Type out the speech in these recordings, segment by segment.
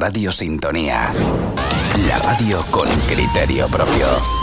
Radio Sintonía. La radio con criterio propio.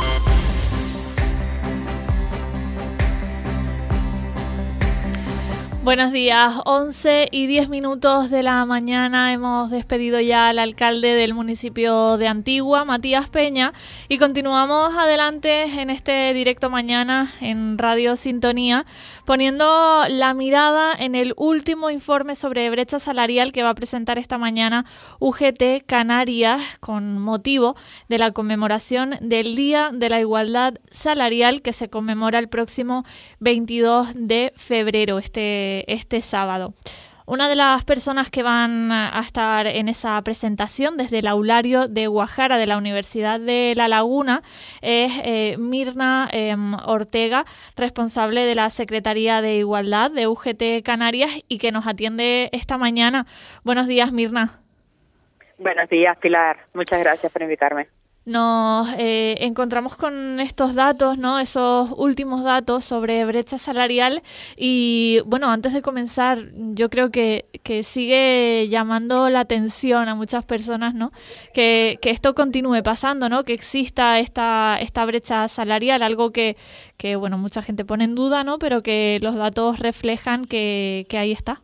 Buenos días, 11:10 de la mañana. Hemos despedido ya al alcalde del municipio de Antigua, Matías Peña, y continuamos adelante en este directo mañana en Radio Sintonía, poniendo la mirada en el último informe sobre brecha salarial que va a presentar esta mañana UGT Canarias con motivo de la conmemoración del Día de la Igualdad Salarial que se conmemora el próximo 22 de febrero, este sábado. Una de las personas que van a estar en esa presentación desde el aulario de Guajara de la Universidad de La Laguna es Mirna Ortega, responsable de la Secretaría de Igualdad de UGT Canarias y que nos atiende esta mañana. Buenos días, Mirna. Buenos días, Pilar. Muchas gracias por invitarme. Nos encontramos con estos datos, ¿no? Esos últimos datos sobre brecha salarial y, bueno, antes de comenzar, yo creo que sigue llamando la atención a muchas personas, ¿no? Que esto continúe pasando, ¿no? Que exista esta brecha salarial, algo que, bueno, mucha gente pone en duda, ¿no? Pero que los datos reflejan que ahí está.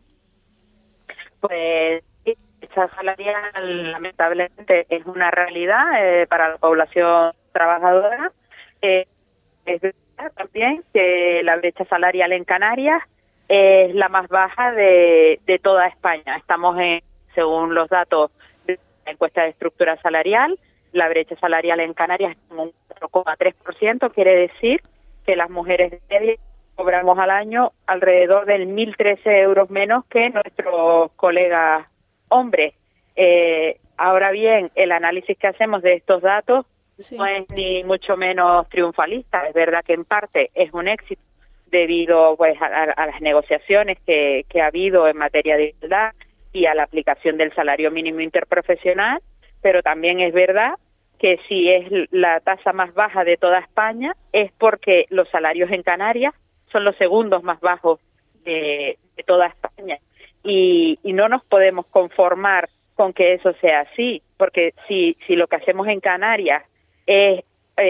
Pues brecha salarial lamentablemente es una realidad para la población trabajadora. Es verdad también que la brecha salarial en Canarias es la más baja de toda España. Estamos según los datos de la encuesta de estructura salarial, la brecha salarial en Canarias es un 4,3%, quiere decir que las mujeres de media cobramos al año alrededor de 1.013 euros menos que nuestros colegas hombres. Ahora bien, el análisis que hacemos de estos datos no es ni mucho menos triunfalista. Es verdad que en parte es un éxito debido pues a las negociaciones que ha habido en materia de igualdad y a la aplicación del salario mínimo interprofesional, pero también es verdad que si es la tasa más baja de toda España es porque los salarios en Canarias son los segundos más bajos de toda España. Y no nos podemos conformar con que eso sea así, porque si lo que hacemos en Canarias es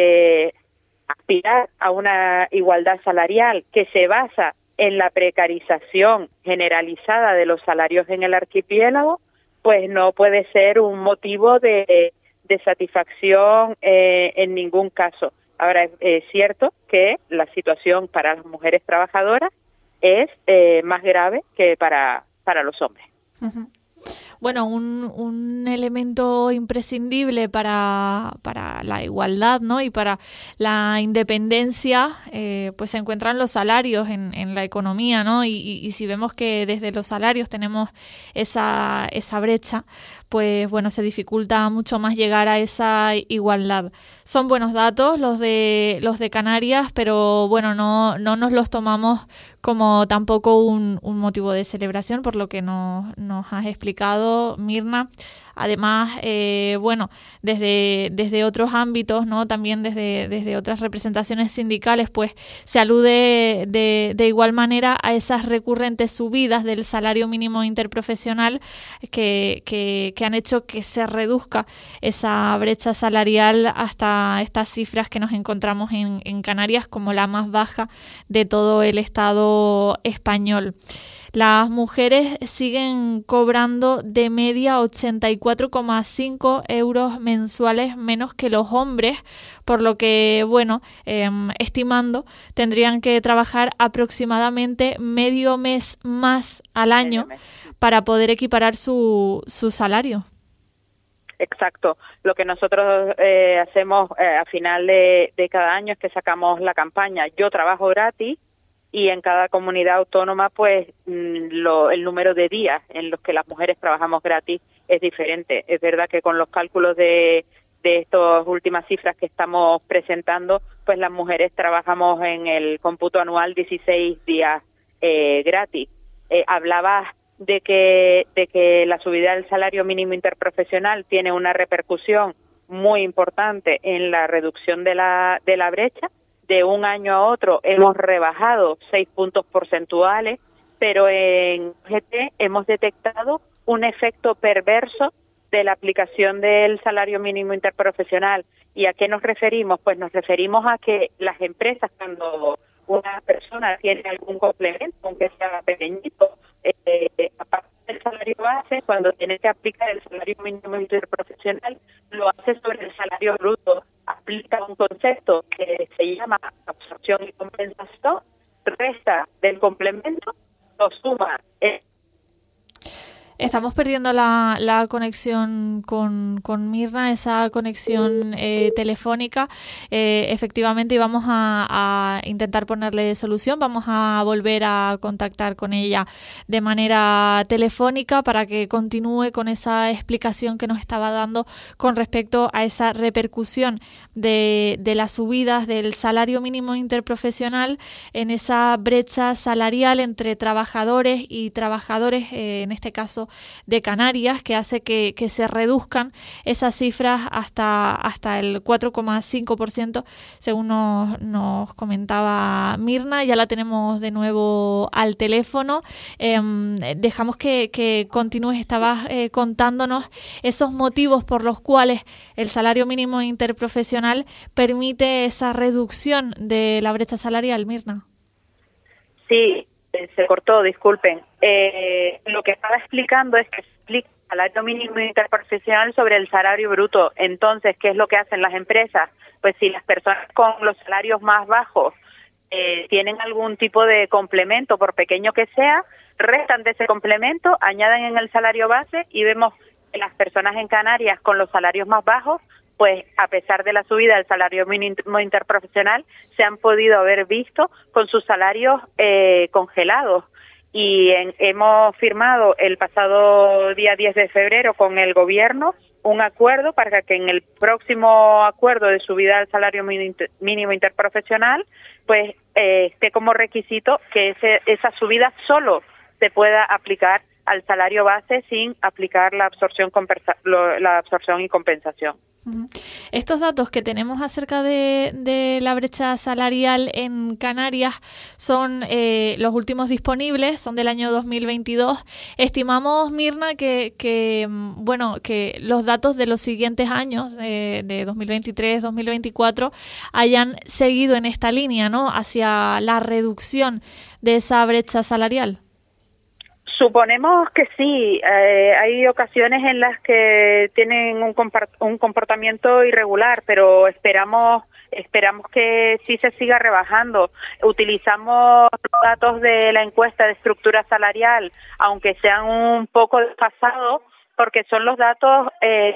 aspirar a una igualdad salarial que se basa en la precarización generalizada de los salarios en el archipiélago, pues no puede ser un motivo de satisfacción en ningún caso. Ahora, es cierto que la situación para las mujeres trabajadoras es más grave que para los hombres. Uh-huh. Bueno, un elemento imprescindible para la igualdad, ¿no? Y para la independencia, pues se encuentran los salarios en la economía, ¿no? Y si vemos que desde los salarios tenemos esa brecha, pues bueno, se dificulta mucho más llegar a esa igualdad. Son buenos datos los de Canarias, pero bueno, no nos los tomamos como tampoco un motivo de celebración, por lo que nos has explicado, Mirna. Además, bueno, desde otros ámbitos, ¿no? También desde otras representaciones sindicales, pues se alude de igual manera a esas recurrentes subidas del salario mínimo interprofesional que han hecho que se reduzca esa brecha salarial hasta estas cifras que nos encontramos en Canarias como la más baja de todo el Estado español. Las mujeres siguen cobrando de media 84,5 euros mensuales menos que los hombres, por lo que, bueno, estimando, tendrían que trabajar aproximadamente medio mes más al año para poder equiparar su salario. Exacto. Lo que nosotros hacemos a final de cada año es que sacamos la campaña Yo Trabajo Gratis, y en cada comunidad autónoma pues el número de días en los que las mujeres trabajamos gratis es diferente. Es verdad que con los cálculos de estas últimas cifras que estamos presentando, pues las mujeres trabajamos en el cómputo anual 16 días gratis. Hablabas de que la subida del salario mínimo interprofesional tiene una repercusión muy importante en la reducción de la brecha. De un año a otro hemos rebajado 6 puntos porcentuales, pero en GT hemos detectado un efecto perverso de la aplicación del salario mínimo interprofesional. ¿Y a qué nos referimos? Pues nos referimos a que las empresas, cuando una persona tiene algún complemento, aunque sea pequeñito, aparte del salario base, cuando tiene que aplicar el salario mínimo interprofesional, lo hace sobre el salario bruto. Aplica un concepto que se llama absorción y compensación, resta del complemento, lo suma. Estamos perdiendo la conexión con Mirna, esa conexión telefónica. Efectivamente, y vamos a intentar ponerle solución. Vamos a volver a contactar con ella de manera telefónica para que continúe con esa explicación que nos estaba dando con respecto a esa repercusión de las subidas del salario mínimo interprofesional en esa brecha salarial entre trabajadores y trabajadores, en este caso de Canarias, que hace que se reduzcan esas cifras hasta el 4,5%, según nos comentaba Mirna. Ya la tenemos de nuevo al teléfono. Dejamos que continúes. Estabas contándonos esos motivos por los cuales el salario mínimo interprofesional permite esa reducción de la brecha salarial, Mirna. Sí, se cortó, disculpen. Lo que estaba explicando es que se explica el salario mínimo interprofesional sobre el salario bruto. Entonces, ¿qué es lo que hacen las empresas? Pues si las personas con los salarios más bajos tienen algún tipo de complemento, por pequeño que sea, restan de ese complemento, añaden en el salario base y vemos que las personas en Canarias con los salarios más bajos, pues a pesar de la subida del salario mínimo interprofesional, se han podido haber visto con sus salarios congelados. Y hemos firmado el pasado día 10 de febrero con el Gobierno un acuerdo para que en el próximo acuerdo de subida del salario mínimo interprofesional, pues esté como requisito que esa subida solo se pueda aplicar al salario base sin aplicar la absorción y compensación. Estos datos que tenemos acerca de la brecha salarial en Canarias son los últimos disponibles, son del año 2022. Estimamos, Mirna, que los datos de los siguientes años, de 2023, 2024, hayan seguido en esta línea, ¿no?, hacia la reducción de esa brecha salarial. Suponemos que sí. Hay ocasiones en las que tienen un comportamiento irregular, pero esperamos que sí se siga rebajando. Utilizamos los datos de la encuesta de estructura salarial, aunque sean un poco desfasados, porque son los datos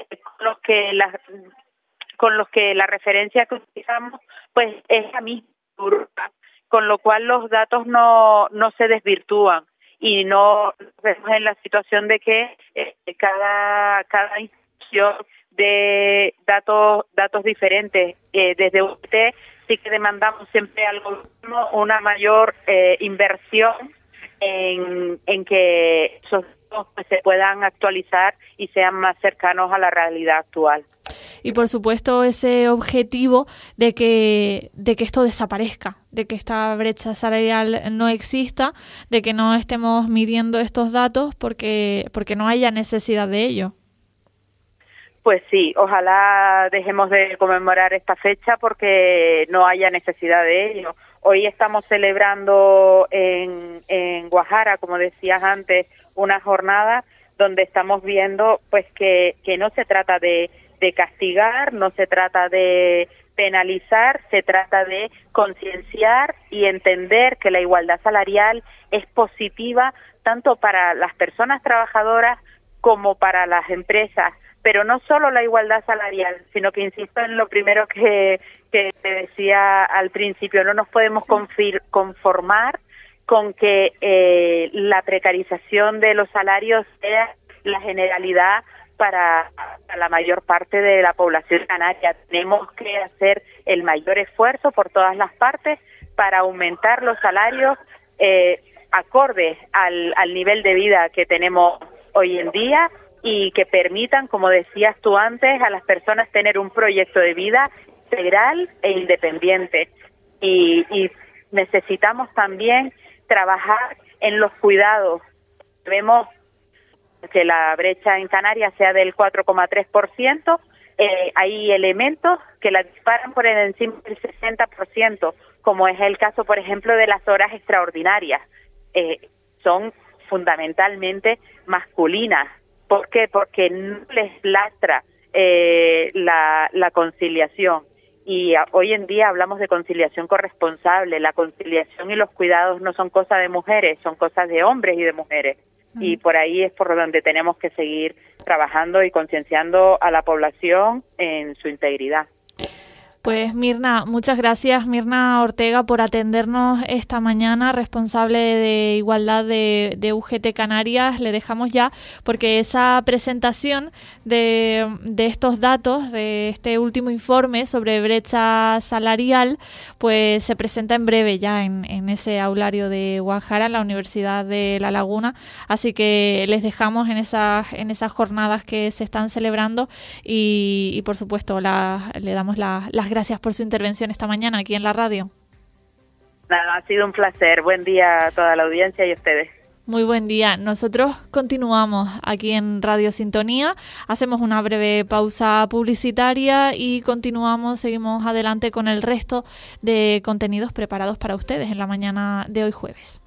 con los que la referencia que utilizamos pues es la misma, con lo cual los datos no se desvirtúan. Y no vemos en la situación de que cada institución de datos diferentes. Desde UT sí que demandamos siempre al gobierno una mayor inversión en que esos datos pues, se puedan actualizar y sean más cercanos a la realidad actual. Y por supuesto ese objetivo de que esto desaparezca, de que esta brecha salarial no exista, de que no estemos midiendo estos datos porque no haya necesidad de ello. Pues sí, ojalá dejemos de conmemorar esta fecha porque no haya necesidad de ello. Hoy estamos celebrando en Guajara, como decías antes, una jornada donde estamos viendo pues que no se trata de castigar, no se trata de penalizar, se trata de concienciar y entender que la igualdad salarial es positiva tanto para las personas trabajadoras como para las empresas, pero no solo la igualdad salarial, sino que insisto en lo primero que te decía al principio, no nos podemos conformar con que la precarización de los salarios sea la generalidad para la mayor parte de la población canaria. Tenemos que hacer el mayor esfuerzo por todas las partes para aumentar los salarios acordes al nivel de vida que tenemos hoy en día y que permitan, como decías tú antes, a las personas tener un proyecto de vida integral e independiente. Y necesitamos también trabajar en los cuidados. Debemos que la brecha en Canarias sea del 4,3%, hay elementos que la disparan por encima del 60%, como es el caso, por ejemplo, de las horas extraordinarias. Son fundamentalmente masculinas. ¿Por qué? Porque no les lastra la conciliación. Y hoy en día hablamos de conciliación corresponsable. La conciliación y los cuidados no son cosas de mujeres, son cosas de hombres y de mujeres. Y por ahí es por donde tenemos que seguir trabajando y concienciando a la población en su integridad. Pues Mirna, muchas gracias, Mirna Ortega, por atendernos esta mañana, responsable de Igualdad de UGT Canarias. Le dejamos ya, porque esa presentación de estos datos, de este último informe sobre brecha salarial, pues se presenta en breve ya en ese aulario de Guadalajara, en la Universidad de La Laguna. Así que les dejamos en esas jornadas que se están celebrando y por supuesto, le damos las gracias por su intervención esta mañana aquí en la radio. Nada, ha sido un placer. Buen día a toda la audiencia y a ustedes. Muy buen día. Nosotros continuamos aquí en Radio Sintonía, hacemos una breve pausa publicitaria y seguimos adelante con el resto de contenidos preparados para ustedes en la mañana de hoy jueves.